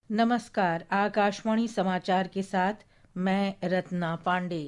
नमस्कार, आकाशवाणी समाचार के साथ मैं रत्ना पांडे।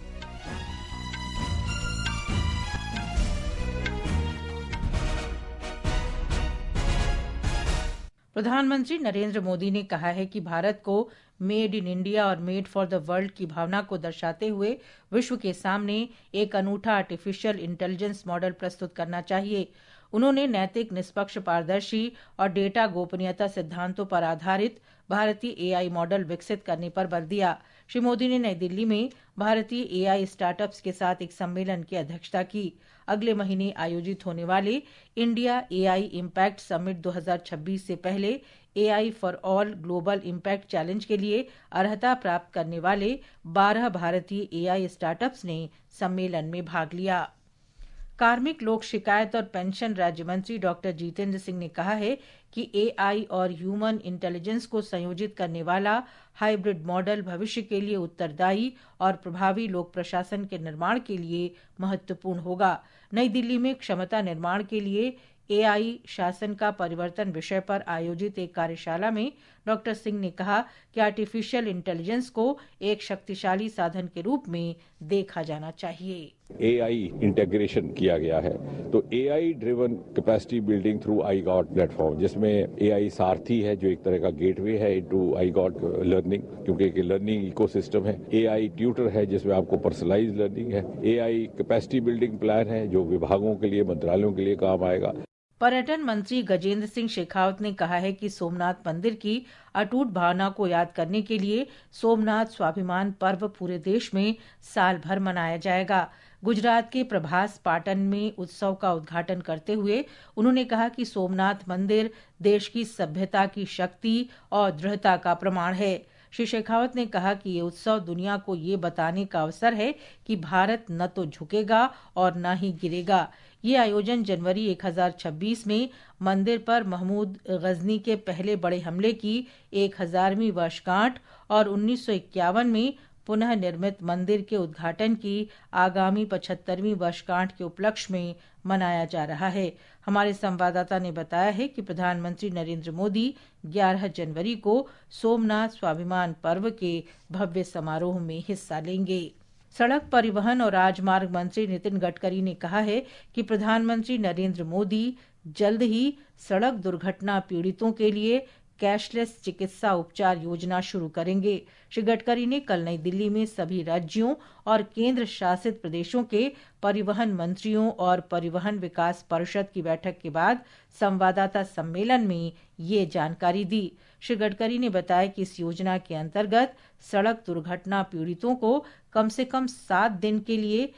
प्रधानमंत्री नरेंद्र मोदी ने कहा है कि भारत को मेड इन इंडिया और मेड फॉर द वर्ल्ड की भावना को दर्शाते हुए विश्व के सामने एक अनूठा आर्टिफिशियल इंटेलिजेंस मॉडल प्रस्तुत करना चाहिए। उन्होंने नैतिक, निष्पक्ष, पारदर्शी और डेटा गोपनीयता सिद्धांतों पर आधारित भारतीय एआई मॉडल विकसित करने पर बल दिया। श्री मोदी ने नई दिल्ली में भारतीय एआई स्टार्टअप्स के साथ एक सम्मेलन की अध्यक्षता की। अगले महीने आयोजित होने वाले इंडिया एआई इम्पैक्ट समिट 2026 से पहले AI for all global impact challenge के लिए अर्हता प्राप्त करने वाले 12 भारतीय एआई स्टार्टअप्स ने सम्मेलन में भाग लिया। कार्मिक, लोक शिकायत और पेंशन राज्य मंत्री डॉक्टर जितेंद्र सिंह ने कहा है कि एआई और ह्यूमन इंटेलिजेंस को संयोजित करने वाला हाइब्रिड मॉडल भविष्य के लिए उत्तरदायी और प्रभावी लोक प्रशासन के निर्माण के लिए महत्वपूर्ण होगा। नई दिल्ली में क्षमता निर्माण के लिए एआई शासन का परिवर्तन विषय पर आयोजित एक कार्यशाला में डॉक्टर सिंह ने कहा कि आर्टिफिशियल इंटेलिजेंस को एक शक्तिशाली साधन के रूप में देखा जाना चाहिए। एआई इंटीग्रेशन किया गया है, तो AI driven capacity building through iGOT platform, जिसमें एआई सारथी है जो एक तरह का गेटवे है इनटू आईगॉट लर्निंग, क्योंकि एक लर्निंग इकोसिस्टम है। एआई ट्यूटर है जिसमें आपको पर्सनलाइज लर्निंग है। एआई कैपेसिटी बिल्डिंग प्लान है जो विभागों के लिए, मंत्रालयों के लिए काम आएगा। पर्यटन मंत्री गजेंद्र सिंह शेखावत ने कहा है कि सोमनाथ मंदिर की अटूट भावना को याद करने के लिए सोमनाथ स्वाभिमान पर्व पूरे देश में साल भर मनाया जाएगा। गुजरात के प्रभास पाटन में उत्सव का उद्घाटन करते हुए उन्होंने कहा कि सोमनाथ मंदिर देश की सभ्यता की शक्ति और दृढ़ता का प्रमाण है। श्री शेखावत ने कहा कि ये उत्सव दुनिया को ये बताने का अवसर है कि भारत न तो झुकेगा और न ही गिरेगा। ये आयोजन जनवरी 1026 में मंदिर पर महमूद गजनी के पहले बड़े हमले की 1000वीं वर्षगांठ और 1951 में पुनः निर्मित मंदिर के उद्घाटन की आगामी 75वीं वर्षगांठ के उपलक्ष्य में मनाया जा रहा है। हमारे संवाददाता ने बताया है कि प्रधानमंत्री नरेंद्र मोदी 11 जनवरी को सोमनाथ स्वाभिमान पर्व के भव्य समारोह में हिस्सा लेंगे। सड़क परिवहन और राजमार्ग मंत्री नितिन गडकरी ने कहा है कि प्रधानमंत्री नरेंद्र मोदी जल्द ही सड़क दुर्घटना पीड़ितों के लिए कैशलेस चिकित्सा उपचार योजना शुरू करेंगे। श्री गडकरी ने कल नई दिल्ली में सभी राज्यों और केंद्र शासित प्रदेशों के परिवहन मंत्रियों और परिवहन विकास परिषद की बैठक के बाद संवाददाता सम्मेलन में ये जानकारी दी। श्री गडकरी ने बताया कि इस योजना के अंतर्गत सड़क दुर्घटना पीड़ितों को कम से कम 7 दिन के लिए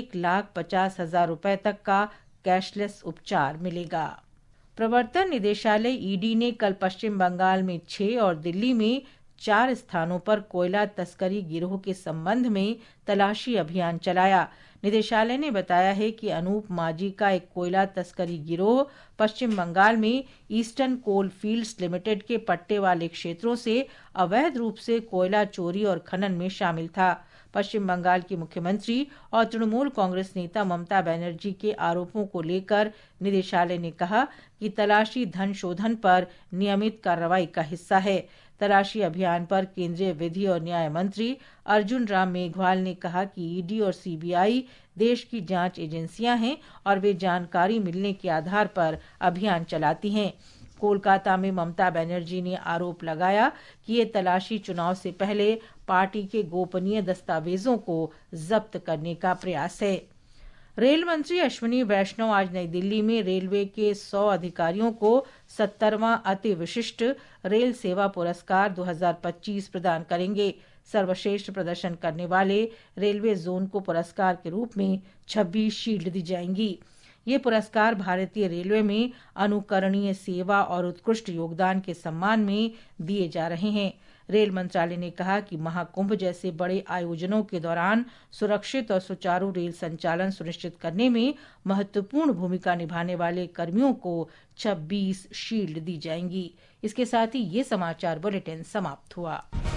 1,50,000 रुपए तक का कैशलेस उपचार मिलेगा। प्रवर्तन निदेशालय ईडी ने कल पश्चिम बंगाल में 6 और दिल्ली में 4 स्थानों पर कोयला तस्करी गिरोह के संबंध में तलाशी अभियान चलाया। निदेशालय ने बताया है कि अनूप माझी का एक कोयला तस्करी गिरोह पश्चिम बंगाल में ईस्टर्न कोल फील्ड्स लिमिटेड के पट्टे वाले क्षेत्रों से अवैध रूप से कोयला चोरी और खनन में शामिल था। पश्चिम बंगाल की मुख्यमंत्री और तृणमूल कांग्रेस नेता ममता बनर्जी के आरोपों को लेकर निदेशालय ने कहा कि तलाशी धन शोधन पर नियमित कार्रवाई का हिस्सा है। तलाशी अभियान पर केंद्रीय विधि और न्याय मंत्री अर्जुन राम मेघवाल ने कहा कि ईडी और सीबीआई देश की जांच एजेंसियां हैं और वे जानकारी मिलने के आधार पर अभियान चलाती हैं। कोलकाता में ममता बनर्जी ने आरोप लगाया कि ये तलाशी चुनाव से पहले पार्टी के गोपनीय दस्तावेजों को जब्त करने का प्रयास है। रेल मंत्री अश्विनी वैष्णव आज नई दिल्ली में रेलवे के 100 अधिकारियों को 70वां अति विशिष्ट रेल सेवा पुरस्कार 2025 प्रदान करेंगे। सर्वश्रेष्ठ प्रदर्शन करने वाले रेलवे जोन को पुरस्कार के रूप में 26 शील्ड दी जाएंगी। ये पुरस्कार भारतीय रेलवे में अनुकरणीय सेवा और उत्कृष्ट योगदान के सम्मान में दिए जा रहे हैं। रेल मंत्रालय ने कहा कि महाकुंभ जैसे बड़े आयोजनों के दौरान सुरक्षित और सुचारू रेल संचालन सुनिश्चित करने में महत्वपूर्ण भूमिका निभाने वाले कर्मियों को 26 शील्ड दी जाएंगी। इसके साथ ही ये समाचार बुलेटिन समाप्त हुआ।